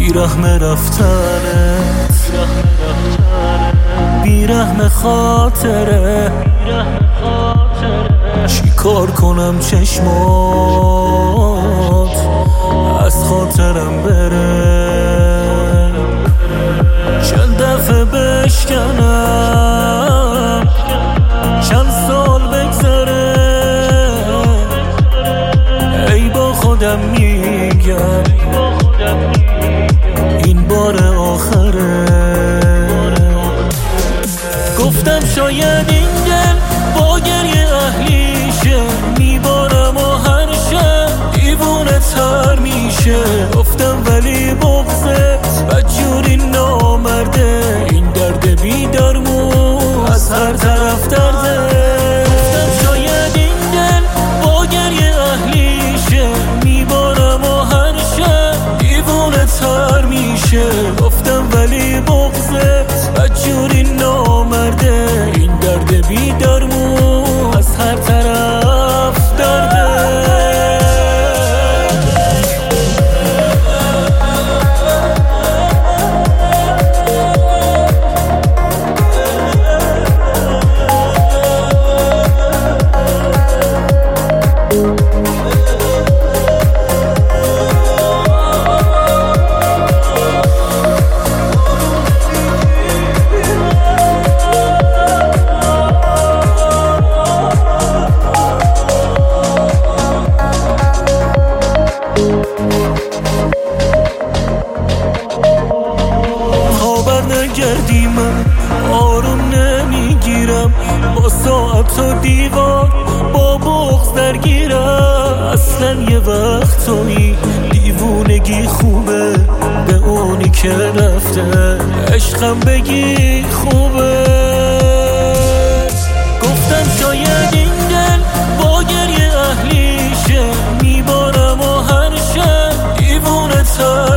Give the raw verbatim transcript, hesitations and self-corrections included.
بیرحم رفتنت، بیرحم خاطره، چی کار کنم چشمات از خاطرم بره، چند دفعه بشکنم چند سال بگذره، ای با خودم میگم این بار آخره. گفتم شاید این دل با گریه اهلیشه، میبارم و هر شب دیوونه تر میشه. گفتم ولی بغضت بدجوری نامرده، این درد بی درمون از هر طرف درده. گفتم شاید این دل با گریه اهلیشه، میبارم و هر شب دیوونه تر میشه. گفتم ولی بغضت بدجوری نامرده، این درد بی درمون از هر طرف درده. گردی من آروم نمیگیرم، با ساعت و دیوار با بغض درگیرم. اصلا یه وقتایی دیوونگی خوبه، به اونی که رفته عشقم بگی خوبه. گفتم شاید این دل با گریه اهلیشه، میبارم و هر شب دیوونه تر